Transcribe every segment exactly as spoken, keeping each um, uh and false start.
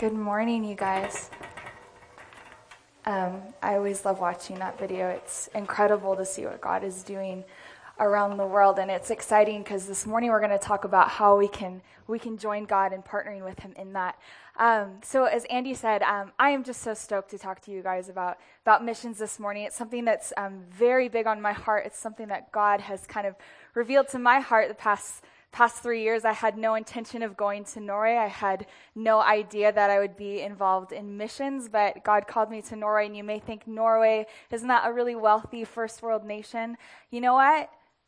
Good morning, you guys. Um, I always love watching that video. It's incredible to see what God is doing around the world, and it's exciting because this morning we're going to talk about how we can we can join God in partnering with Him in that. Um, so, as Andy said, um, I am just so stoked to talk to you guys about about missions this morning. It's something that's um, very big on my heart. It's something that God has kind of revealed to my heart the past. Past three years, I had no intention of going to Norway. I had no idea that I would be involved in missions, but God called me to Norway, and you may think Norway is not a really wealthy first world nation. You know what?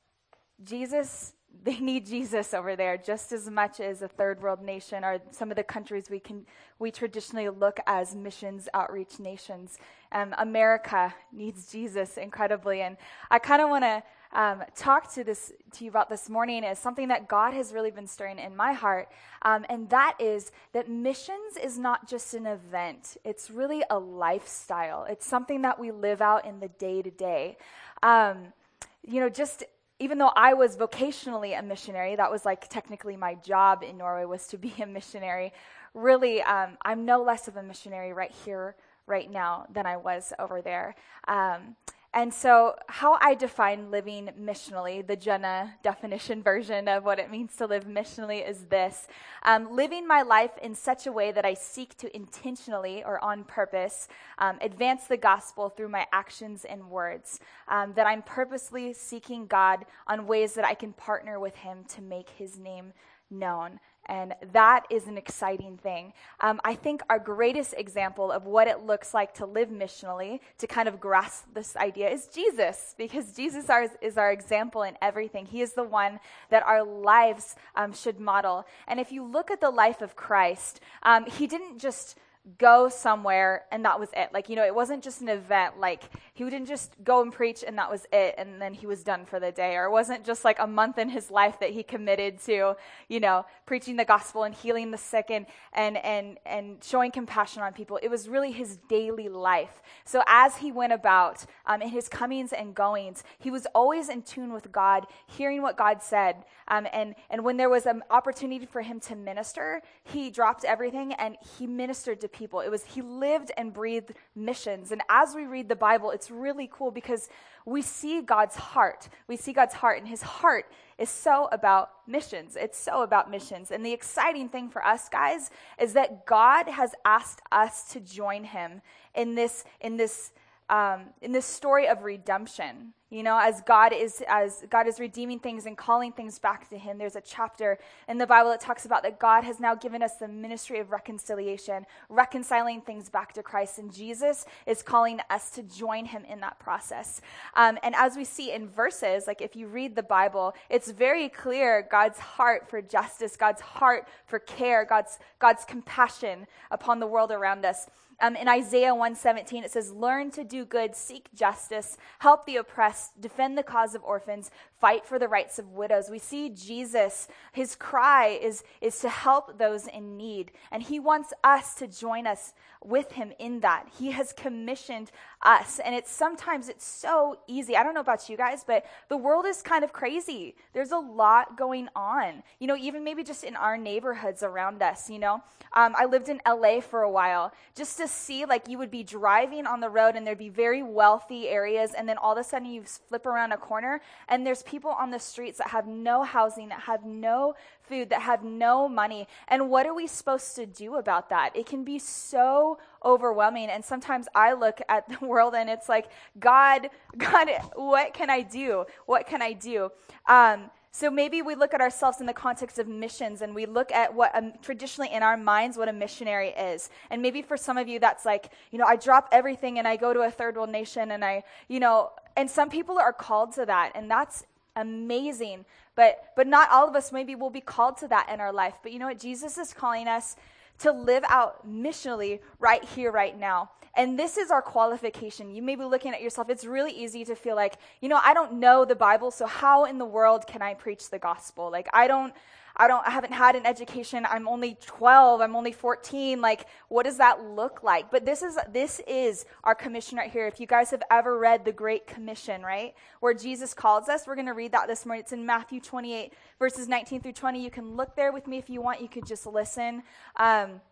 Jesus, they need Jesus over there just as much as a third world nation or some of the countries we can we traditionally look as missions outreach nations. Um, America needs Jesus incredibly, and I kind of want to Um, talk to this to you about this morning is something that God has really been stirring in my heart, um, and that is that missions is not just an event. It's really a lifestyle. It's something that we live out in the day-to-day. Um, you know, just even though I was vocationally a missionary, that was like technically my job in Norway was to be a missionary, really, um, I'm no less of a missionary right here, right now, than I was over there. Um, And so how I define living missionally, the Jenna definition version of what it means to live missionally is this. Um, living my life in such a way that I seek to intentionally or on purpose um, advance the gospel through my actions and words. Um, that I'm purposely seeking God on ways that I can partner with Him to make His name known. And that is an exciting thing. Um, I think our greatest example of what it looks like to live missionally, to kind of grasp this idea, is Jesus, because Jesus are, is our example in everything. He is the one that our lives um, should model. And if you look at the life of Christ, um, He didn't just go somewhere and that was it. Like, you know, it wasn't just an event. Like, He didn't just go and preach and that was it and then He was done for the day. Or it wasn't just like a month in His life that He committed to, you know, preaching the gospel and healing the sick and and and, and showing compassion on people. It was really His daily life. So as He went about um, in His comings and goings, He was always in tune with God, hearing what God said. Um, and, and when there was an opportunity for Him to minister, He dropped everything and He ministered to people. It was He lived and breathed missions. And as we read the Bible, it's really cool because we see God's heart. We see God's heart, and His heart is so about missions. It's so about missions. And the exciting thing for us guys is that God has asked us to join Him in this in this um, in this story of redemption. You know, as God is as God is redeeming things and calling things back to Him, there's a chapter in the Bible that talks about that God has now given us the ministry of reconciliation, reconciling things back to Christ, and Jesus is calling us to join Him in that process. Um, and as we see in verses, like if you read the Bible, it's very clear God's heart for justice, God's heart for care, God's God's compassion upon the world around us. Um, in Isaiah one seventeen, it says, "Learn to do good, seek justice, help the oppressed, defend the cause of orphans, fight for the rights of widows." We see Jesus, His cry is, is to help those in need. And He wants us to join us with Him in that. He has commissioned us. And it's sometimes it's so easy. I don't know about you guys, but the world is kind of crazy. There's a lot going on. You know, even maybe just in our neighborhoods around us, you know. Um, I lived in L A for a while. Just to see, like, you would be driving on the road and there'd be very wealthy areas, and then all of a sudden you flip around a corner and there's people on the streets that have no housing, that have no food, that have no money. And what are we supposed to do about that? It can be so overwhelming. And sometimes I look at the world and it's like, God, God, what can I do? What can I do? Um, So maybe we look at ourselves in the context of missions and we look at what um, traditionally in our minds what a missionary is. And maybe for some of you that's like, you know, I drop everything and I go to a third world nation and I, you know, and some people are called to that, and that's amazing. But but not all of us maybe will be called to that in our life. But you know what? Jesus is calling us to live out missionally right here, right now. And this is our qualification. You may be looking at yourself. It's really easy to feel like, you know, I don't know the Bible, so how in the world can I preach the gospel? Like, I don't, I don't, I haven't had an education. I'm only twelve. I'm only fourteen. Like, what does that look like? But this is, this is our commission right here. If you guys have ever read the Great Commission, right, where Jesus calls us, we're going to read that this morning. It's in Matthew twenty-eight, verses nineteen through twenty. You can look there with me if you want. You could just listen. Um,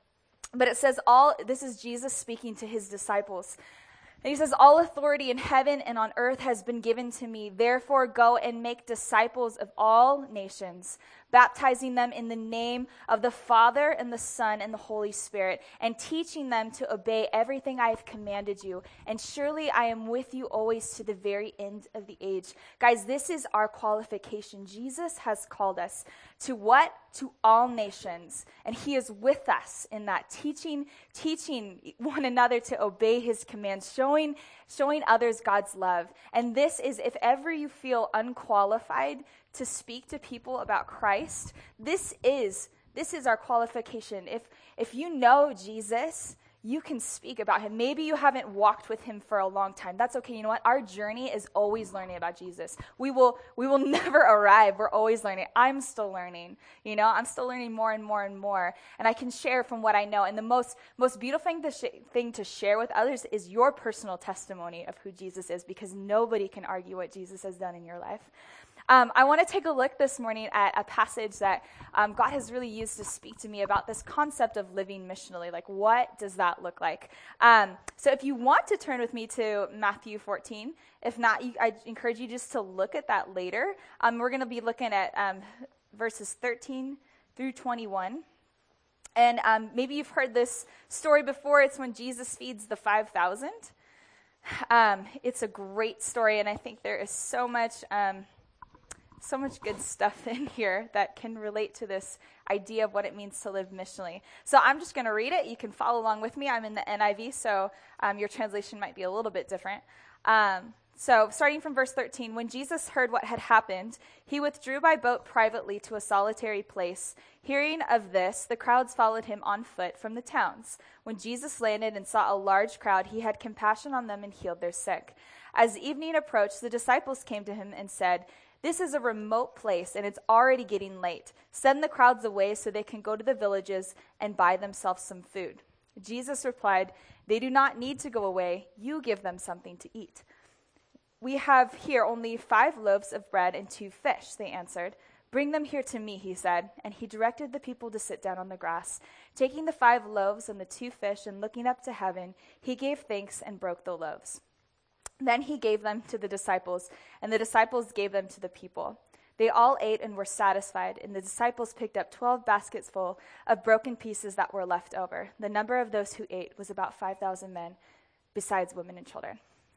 But it says all, this is Jesus speaking to his disciples. And he says, all authority in heaven and on earth has been given to me. Therefore, go and make disciples of all nations, baptizing them in the name of the Father and the Son and the Holy Spirit, and teaching them to obey everything I have commanded you. And surely I am with you always to the very end of the age. Guys, this is our qualification. Jesus has called us to what? To all nations. And he is with us in that, teaching, teaching one another to obey his commands, showing, showing others God's love. And this is, if ever you feel unqualified to speak to people about Christ, this is, this is our qualification. If, if you know Jesus, you can speak about him. Maybe you haven't walked with him for a long time. That's okay. You know what? Our journey is always learning about Jesus. We will we will never arrive. We're always learning. I'm still learning. You know, I'm still learning more and more and more. And I can share from what I know. And the most most beautiful thing to, sh- thing to share with others is your personal testimony of who Jesus is, because nobody can argue what Jesus has done in your life. Um, I want to take a look this morning at a passage that um, God has really used to speak to me about this concept of living missionally. Like, what does that look like? Um, so if you want to turn with me to Matthew fourteen, if not, you, I encourage you just to look at that later. Um, we're going to be looking at um, verses thirteen through twenty-one. And um, maybe you've heard this story before. It's when Jesus feeds the five thousand. Um, it's a great story, and I think there is so much... Um, So much good stuff in here that can relate to this idea of what it means to live missionally. So I'm just going to read it. You can follow along with me. I'm in the N I V, so um, your translation might be a little bit different. Um, so starting from verse thirteen, when Jesus heard what had happened, he withdrew by boat privately to a solitary place. Hearing of this, the crowds followed him on foot from the towns. When Jesus landed and saw a large crowd, he had compassion on them and healed their sick. As evening approached, the disciples came to him and said, "This is a remote place, and it's already getting late. Send the crowds away so they can go to the villages and buy themselves some food." Jesus replied, "They do not need to go away. You give them something to eat." "We have here only five loaves of bread and two fish," they answered. "Bring them here to me," he said, and he directed the people to sit down on the grass. Taking the five loaves and the two fish and looking up to heaven, he gave thanks and broke the loaves. Then he gave them to the disciples, and the disciples gave them to the people. They all ate and were satisfied, and the disciples picked up twelve baskets full of broken pieces that were left over. The number of those who ate was about five thousand men, besides women and children.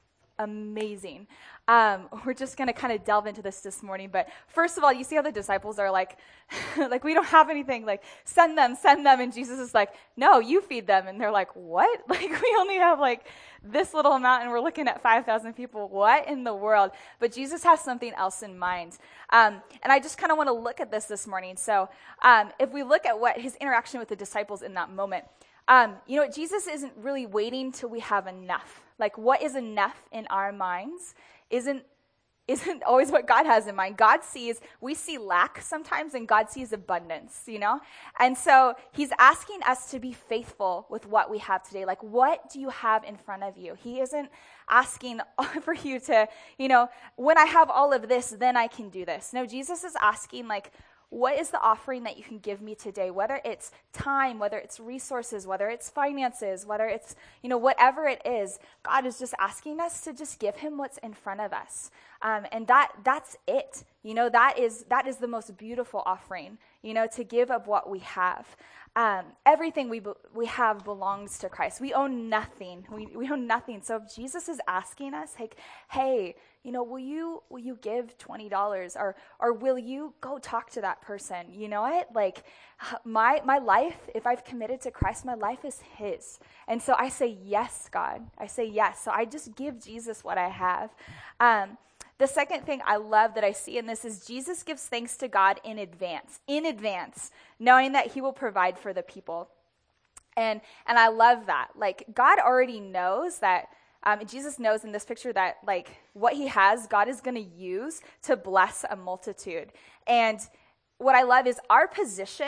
Amazing. Um, we're just going to kind of delve into this this morning. But first of all, you see how the disciples are like, like, we don't have anything. Like, send them, send them. And Jesus is like, no, you feed them. And they're like, what? Like, we only have like this little amount and we're looking at five thousand people. What in the world? But Jesus has something else in mind. Um, and I just kind of want to look at this this morning. So um, if we look at what his interaction with the disciples in that moment, Um, you know, Jesus isn't really waiting till we have enough. Like, what is enough in our minds isn't isn't always what God has in mind. God sees, we see lack sometimes, and God sees abundance, you know? And so he's asking us to be faithful with what we have today. Like, what do you have in front of you? He isn't asking for you to, you know, when I have all of this, then I can do this. No, Jesus is asking, like, what is the offering that you can give me today? Whether it's time, whether it's resources, whether it's finances, whether it's, you know, whatever it is, God is just asking us to just give him what's in front of us. Um, and that that's it. You know, that is that is the most beautiful offering, you know, to give of what we have. Um, everything we be, we have belongs to Christ. We own nothing. We we own nothing. So if Jesus is asking us, like, hey, you know, will you will you give twenty dollars, or or will you go talk to that person? You know what? Like, my my life, if I've committed to Christ, my life is his. And so I say yes, God. I say yes. So I just give Jesus what I have. Um, the second thing I love that I see in this is Jesus gives thanks to God in advance, in advance, knowing that he will provide for the people. And and I love that. Like, God already knows that. Um, Jesus knows in this picture that, like, what he has, God is going to use to bless a multitude. And what I love is our position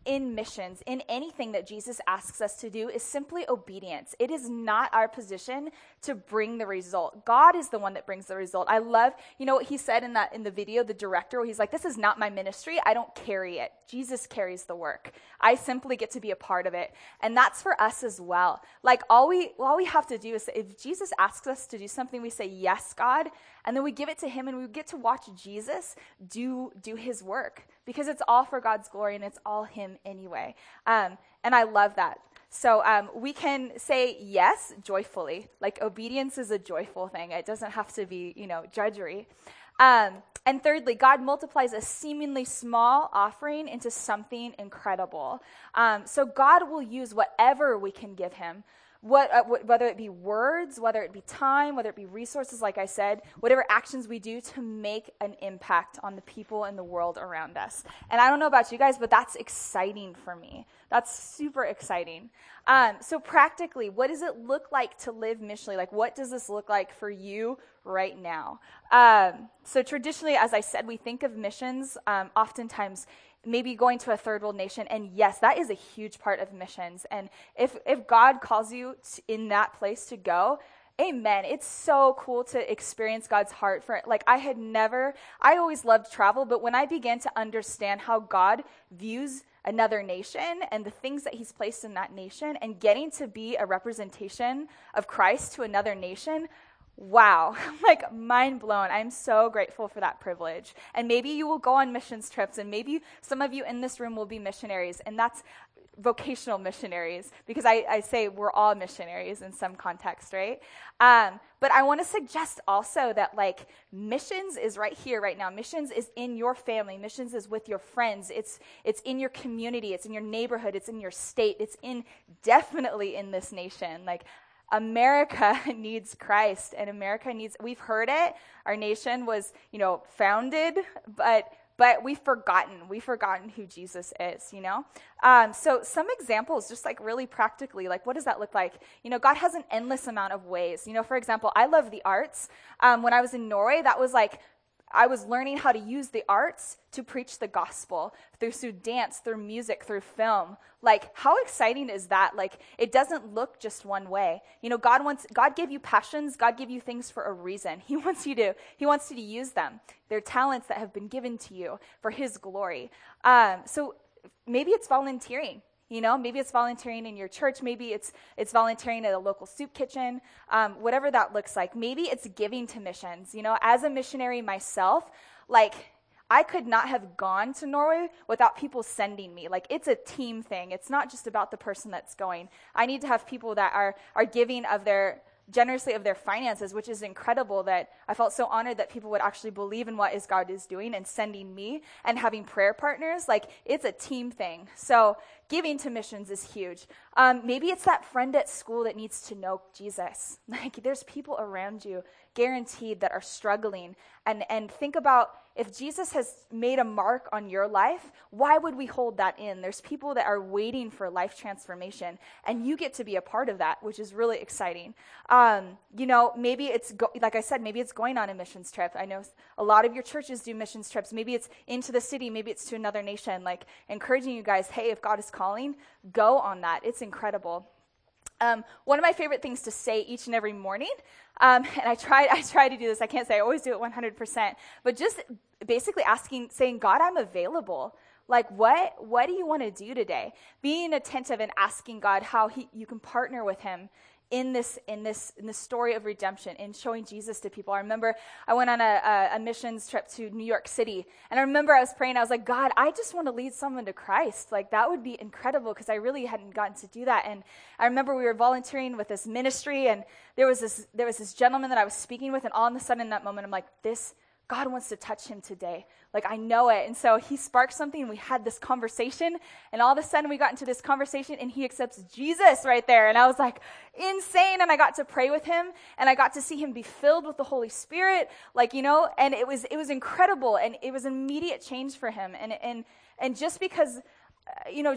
in missions, in anything that Jesus asks us to do, is simply obedience. It is not our position to bring the result. God is the one that brings the result. I love, you know what he said in that in the video, the director, where he's like, this is not my ministry. I don't carry it. Jesus carries the work. I simply get to be a part of it. And that's for us as well. Like all we all we have to do is, if Jesus asks us to do something, we say, yes, God, and then we give it to him and we get to watch Jesus do do his work, because it's all for God's glory and it's all him anyway. Um, and I love that. So um, we can say yes joyfully. Like obedience is a joyful thing. It doesn't have to be, you know, drudgery. Um, and thirdly, God multiplies a seemingly small offering into something incredible. Um, so God will use whatever we can give him. What, uh, wh- whether it be words, whether it be time, whether it be resources, like I said, whatever actions we do to make an impact on the people in the world around us. And I don't know about you guys, but that's exciting for me. That's super exciting. Um, so practically, what does it look like to live missionally? Like, what does this look like for you right now? Um, so traditionally, as I said, we think of missions um, oftentimes maybe going to a third world nation. And yes, that is a huge part of missions. And if if God calls you t- in that place to go, amen. It's so cool to experience God's heart for it. Like I had never, I always loved travel, but when I began to understand how God views another nation and the things that he's placed in that nation and getting to be a representation of Christ to another nation, wow, like mind blown. I'm so grateful for that privilege. And maybe you will go on missions trips, and maybe some of you in this room will be missionaries, and that's vocational missionaries, because I, I say we're all missionaries in some context, right? Um, but I want to suggest also that like missions is right here, right now. Missions is in your family. Missions is with your friends. It's it's in your community. It's in your neighborhood. It's in your state. It's in definitely in this nation. Like America needs Christ, and America needs, we've heard it. Our nation was, you know, founded, but but we've forgotten. We've forgotten who Jesus is, you know? Um, so some examples, just like really practically, like what does that look like? You know, God has an endless amount of ways. You know, for example, I love the arts. Um, when I was in Norway, that was like, I was learning how to use the arts to preach the gospel through, through dance, through music, through film. Like, how exciting is that? Like, it doesn't look just one way. You know, God wants, God gave you passions. God gave you things for a reason. He wants you to, he wants you to use them. They're talents that have been given to you for his glory. Um, so maybe it's volunteering. You know, maybe it's volunteering in your church. Maybe it's it's volunteering at a local soup kitchen, um, whatever that looks like. Maybe it's giving to missions. You know, as a missionary myself, like I could not have gone to Norway without people sending me. Like it's a team thing. It's not just about the person that's going. I need to have people that are are giving of their generously of their finances, which is incredible. That I felt so honored that people would actually believe in what is God is doing and sending me, and having prayer partners. Like it's a team thing. So giving to missions is huge. Um, maybe it's that friend at school that needs to know Jesus. Like there's people around you, guaranteed, that are struggling. And and think about, if Jesus has made a mark on your life, why would we hold that in? There's people that are waiting for life transformation, and you get to be a part of that, which is really exciting. Um, you know, maybe it's, go- like I said, maybe it's going on a missions trip. I know a lot of your churches do missions trips. Maybe it's into the city. Maybe it's to another nation. Like encouraging you guys, hey, if God is calling, go on that. It's incredible. Um, one of my favorite things to say each and every morning, um, and I try, I try to do this. I can't say I always do it one hundred percent, but just basically asking, saying, God, I'm available. Like, what, what do you want to do today? Being attentive and asking God how he, you can partner with him in this, in this, in this story of redemption, in showing Jesus to people. I remember I went on a, a, a missions trip to New York City, and I remember I was praying. I was like, God, I just want to lead someone to Christ. Like, that would be incredible, because I really hadn't gotten to do that. And I remember we were volunteering with this ministry, and there was this, there was this gentleman that I was speaking with, and all of a sudden in that moment, I'm like, this, God wants to touch him today. Like, I know it. And so he sparked something, and we had this conversation, and all of a sudden we got into this conversation, and he accepts Jesus right there. And I was like, insane. And I got to pray with him, and I got to see him be filled with the Holy Spirit. Like, you know, and it was, it was incredible. And it was immediate change for him. And, and, and just because, uh, you know, just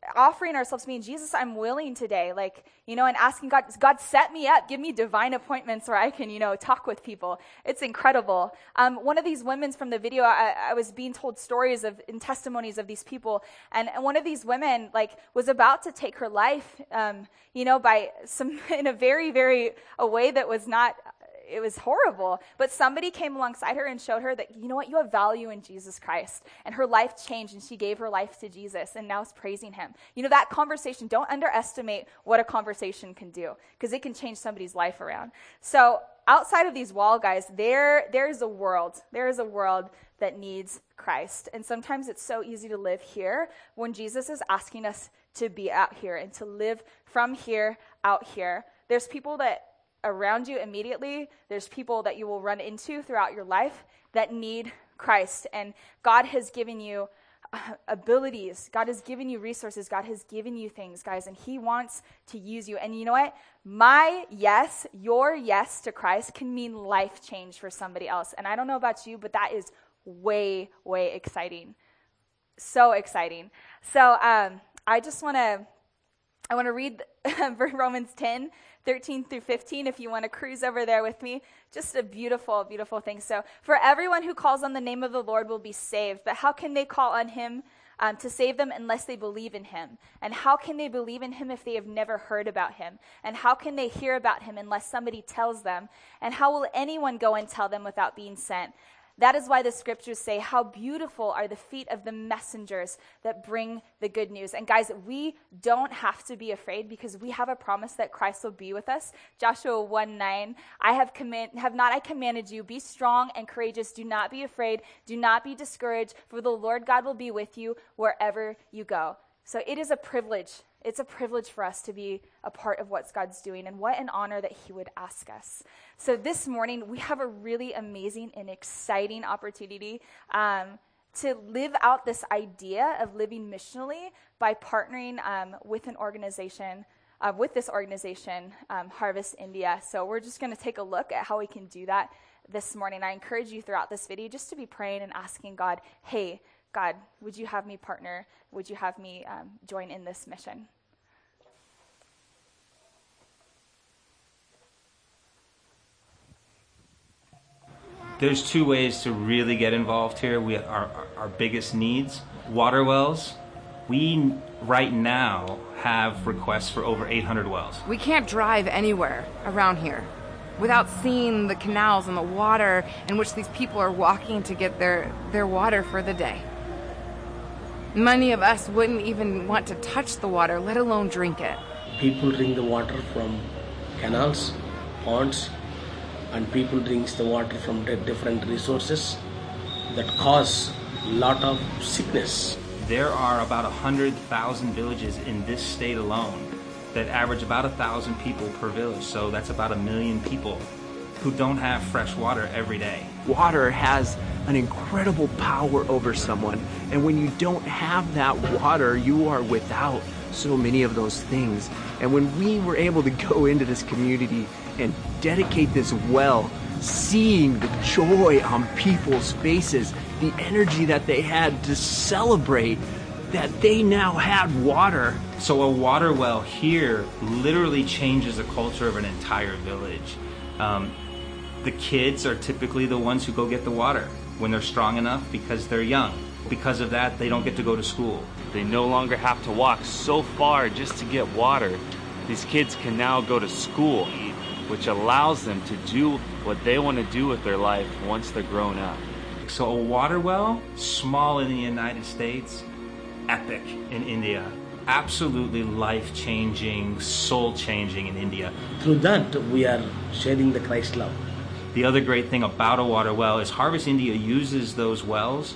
offering ourselves, meaning, Jesus, I'm willing today, like, you know, and asking God, God, set me up, give me divine appointments where I can, you know, talk with people. It's incredible. Um, one of these women from the video, I, I was being told stories of, and testimonies of these people, and, and one of these women, like, was about to take her life, um, you know, by some, in a very, very, a way that was not, it was horrible, but somebody came alongside her and showed her that, you know what, you have value in Jesus Christ, and her life changed, and she gave her life to Jesus, and now is praising him. You know, that conversation, don't underestimate what a conversation can do, because it can change somebody's life around. So outside of these wall guys, there there's a world, there is a world that needs Christ, and sometimes it's so easy to live here when Jesus is asking us to be out here and to live from here out here. There's people that around you immediately, there's people that you will run into throughout your life that need Christ. And God has given you uh, abilities. God has given you resources. God has given you things, guys, and he wants to use you. And you know what? My yes, your yes to Christ can mean life change for somebody else. And I don't know about you, but that is way, way exciting. So exciting. So um, I just want to, I want to read Romans ten, thirteen through fifteen, if you want to cruise over there with me. Just a beautiful, beautiful thing. So, for everyone who calls on the name of the Lord will be saved. But how can they call on him um, to save them unless they believe in him? And how can they believe in him if they have never heard about him? And how can they hear about him unless somebody tells them? And how will anyone go and tell them without being sent? That is why the scriptures say, how beautiful are the feet of the messengers that bring the good news. And guys, we don't have to be afraid because we have a promise that Christ will be with us. Joshua one nine, I have command, have not I commanded you, be strong and courageous. Do not be afraid. Do not be discouraged, for the Lord God will be with you wherever you go. So it is a privilege. It's a privilege for us to be a part of what God's doing, and what an honor that he would ask us. So this morning, we have a really amazing and exciting opportunity um, to live out this idea of living missionally by partnering um, with an organization, uh, with this organization, um, Harvest India. So we're just going to take a look at how we can do that this morning. I encourage you throughout this video just to be praying and asking God, hey, God, would you have me partner? Would you have me um, join in this mission? There's two ways to really get involved here. We our, our, our biggest needs, water wells. We right now have requests for over eight hundred wells. We can't drive anywhere around here without seeing the canals and the water in which these people are walking to get their, their water for the day. Many of us wouldn't even want to touch the water, let alone drink it. People drink the water from canals, ponds, and people drink the water from different resources that cause a lot of sickness. There are about one hundred thousand villages in this state alone that average about one thousand people per village, so that's about a million people who don't have fresh water every day. Water has an incredible power over someone, and when you don't have that water, you are without so many of those things. And when we were able to go into this community and dedicate this well, seeing the joy on people's faces, the energy that they had to celebrate that they now had water. So a water well here literally changes the culture of an entire village. Um, the kids are typically the ones who go get the water when they're strong enough because they're young. Because of that, they don't get to go to school. They no longer have to walk so far just to get water. These kids can now go to school, which allows them to do what they want to do with their life once they're grown up. So a water well, small in the United States, epic in India. Absolutely life-changing, soul-changing in India. Through that, we are sharing the Christ love. The other great thing about a water well is Harvest India uses those wells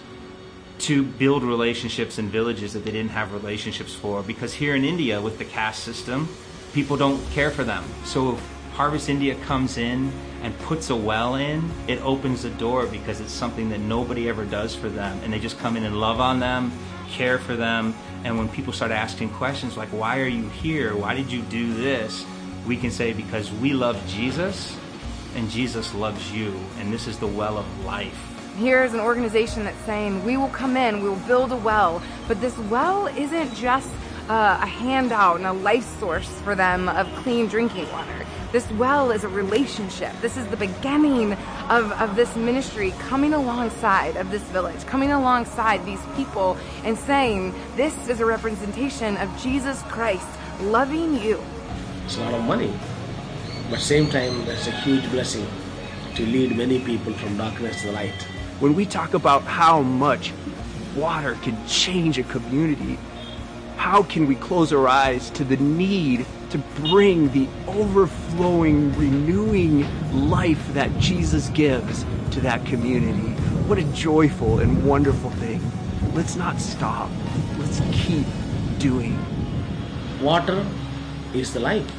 to build relationships in villages that they didn't have relationships for. Because here in India, with the caste system, people don't care for them. So if Harvest India comes in and puts a well in, it opens the door because it's something that nobody ever does for them. And they just come in and love on them, care for them. And when people start asking questions like, why are you here? Why did you do this? We can say, because we love Jesus and Jesus loves you. And this is the well of life. Here's an organization that's saying, we will come in, we will build a well, but this well isn't just uh, a handout and a life source for them of clean drinking water. This well is a relationship. This is the beginning of, of this ministry coming alongside of this village, coming alongside these people and saying, this is a representation of Jesus Christ loving you. It's a lot of money, but same time, that's a huge blessing to lead many people from darkness to the light. When we talk about how much water can change a community, how can we close our eyes to the need to bring the overflowing, renewing life that Jesus gives to that community? What a joyful and wonderful thing. Let's not stop. Let's keep doing. Water is the life.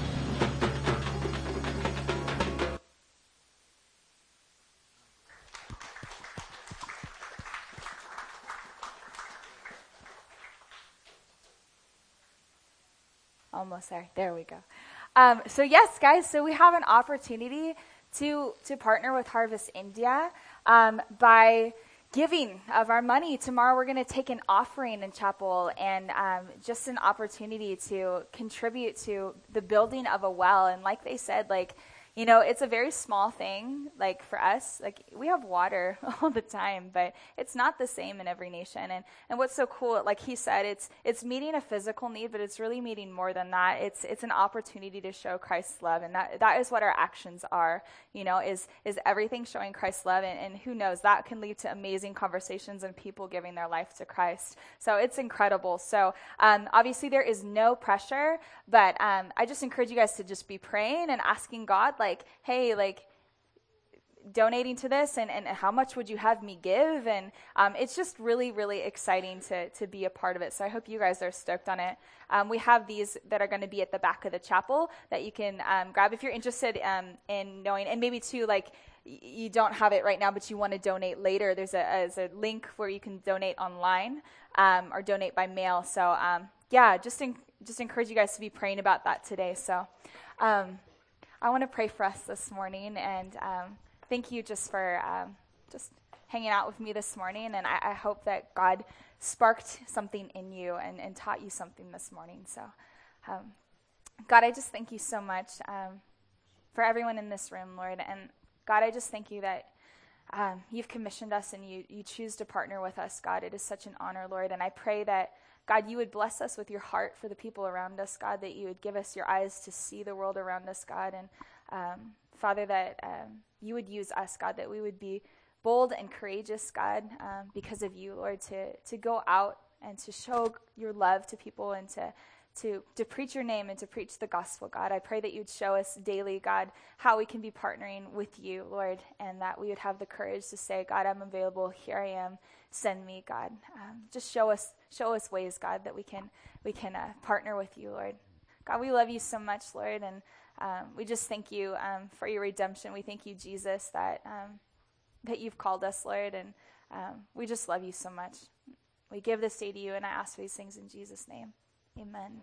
Almost there. There we go. Um, so yes, guys, so we have an opportunity to to partner with Harvest India um, by giving of our money. Tomorrow we're going to take an offering in chapel and um, just an opportunity to contribute to the building of a well. And like they said, like, you know, it's a very small thing, like for us, like we have water all the time, but it's not the same in every nation. And, and what's so cool, like he said, it's it's meeting a physical need, but it's really meeting more than that. It's it's an opportunity to show Christ's love, and that that is what our actions are, you know, is is everything showing Christ's love, and, and who knows, that can lead to amazing conversations and people giving their life to Christ. So it's incredible. So um, obviously there is no pressure, but um, I just encourage you guys to just be praying and asking God, like, Like, hey, like, donating to this, and, and how much would you have me give? And um, it's just really, really exciting to to be a part of it. So I hope you guys are stoked on it. Um, we have these that are going to be at the back of the chapel that you can um, grab if you're interested um, in knowing, and maybe too, like, y- you don't have it right now, but you want to donate later. There's a, there's a link where you can donate online um, or donate by mail. So um, yeah, just in, just encourage you guys to be praying about that today. So. Um, I want to pray for us this morning, and um, thank you just for um, just hanging out with me this morning, and I, I hope that God sparked something in you and, and taught you something this morning. So, um, God, I just thank you so much um, for everyone in this room, Lord, and God, I just thank you that um, you've commissioned us and you, you choose to partner with us, God. It is such an honor, Lord, and I pray that God, you would bless us with your heart for the people around us, God, that you would give us your eyes to see the world around us, God. And um, Father, that um, you would use us, God, that we would be bold and courageous, God, um, because of you, Lord, to, to go out and to show your love to people and to To, to preach your name and to preach the gospel, God. I pray that you'd show us daily, God, how we can be partnering with you, Lord, and that we would have the courage to say, God, I'm available. Here I am. Send me, God. Um, just show us show us ways, God, that we can we can uh, partner with you, Lord. God, we love you so much, Lord, and um, we just thank you um, for your redemption. We thank you, Jesus, that um, that you've called us, Lord, and um, we just love you so much. We give this day to you, and I ask these things in Jesus' name. Amen.